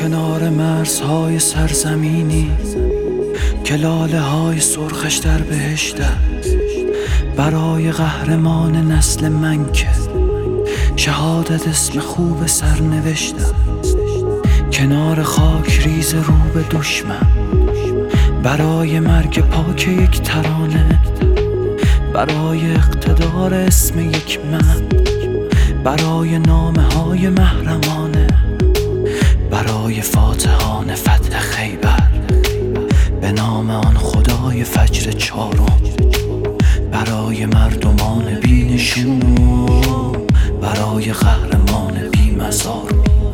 کنار مرزهای سرزمینی که لاله های سرخش در بهشت است، برای قهرمان نسل من که شهادت اسم خوب سرنوشت است. کنار خاک ریز رو به دشمن، برای مرگ پاک یک ترانه، برای اقتدار اسم یک مرد، برای نامه های محرمانه، برای فاتحان فتح خیبر، به نام آن خدای فجر چارم، برای مردمان بی نشون، برای قهرمان بی مزار.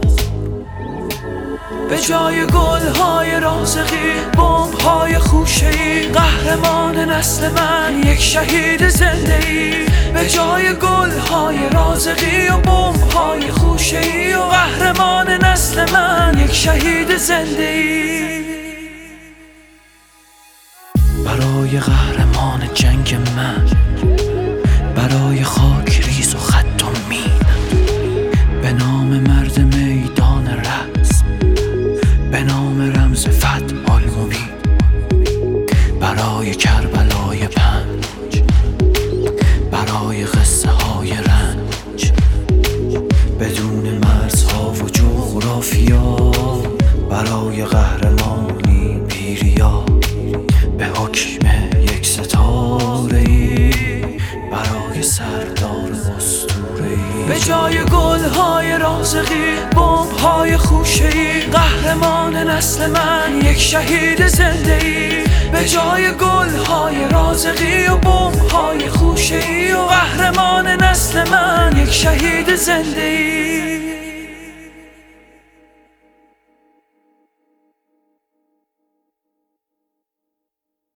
به جای گل‌های رازقی، بمب‌های خوشه‌ای، قهرمان نسل من یک شهید زنده‌ای. به جای گل‌های رازقی و بمب‌های خوشه‌ای و قهرمان نسل من یک شهید زنده‌ای. برای قهرمان جنگ من، برای خاک ریز و خط و مین، به نام مرد میدان رسم، به نام رمز فتح المبین، برای کربلای 5، برای قصه های رنج، بدون مرزها و جغرافیا، برای قهرمانی بیریا، به حکم یک ستاره‌ای، برای سردار اسطوره‌ای. به جای گل‌های رازقی، بمب‌های خوشه‌ای، قهرمان نسل من یک شهید زنده‌ای. به جای گل‌های رازقی و بمب‌های خوشه‌ای و قهرمان نسل من یک شهید زنده‌ای.